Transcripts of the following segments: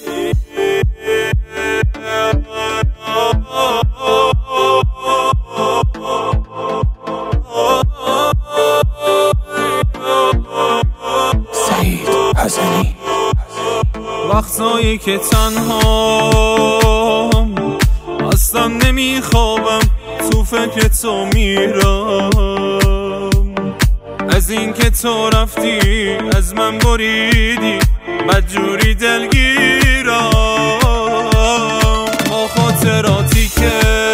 وقتایی که تنهام اصلا نمیخوابم، تو فکر تو میرم. از این که تو رفتی از من بریدی، بدجوری دلگیرم. با خاطراتی که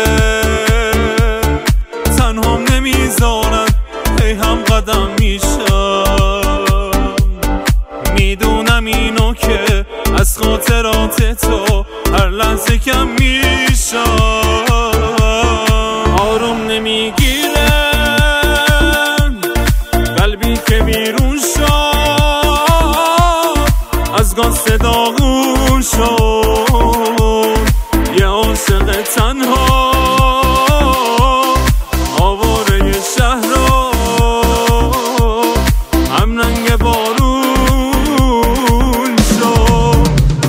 تنهام نمیذارن هی هم قدم میشم. میدونم اینو که از خاطرات تو هر لحظه کم میشم. آروم نمیگیره قلبی که بیرون شد، از گاز داغون شد. یه عاشق تنها آواره شهر رو هم رنگ بارون شد.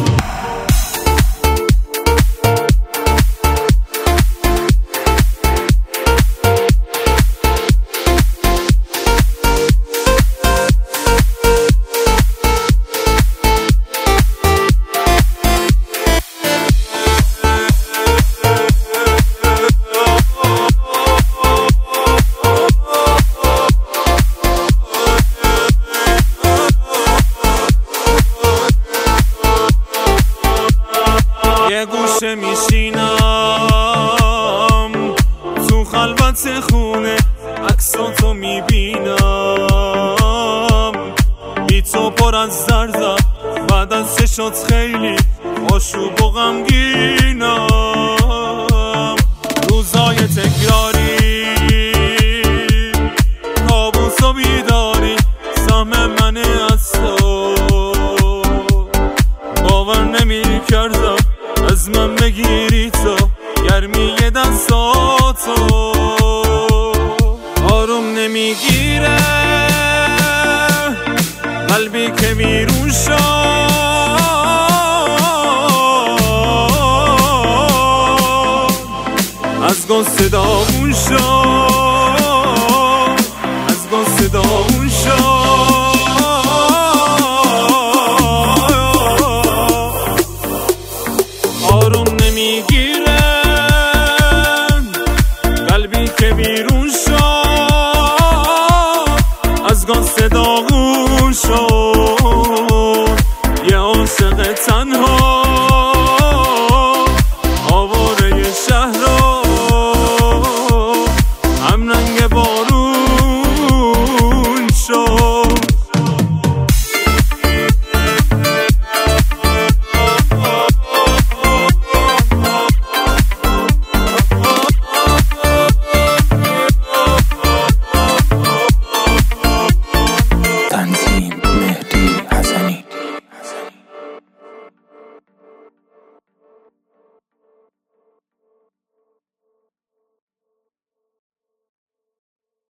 یه گوشه میشینم تو خلوت خونه، عکساتو میبینم. بی تو پر از دردم، بعد از چه شد خیلی آشوب و غمگینم. روزای تکراری، کابوس و بیداری، سهم منه از تو. باور نمی‌کردم از من بگیری تو گرمی دستاتو. آروم نمیگیره قلبی که بیرون شد، از گاز داغون شد.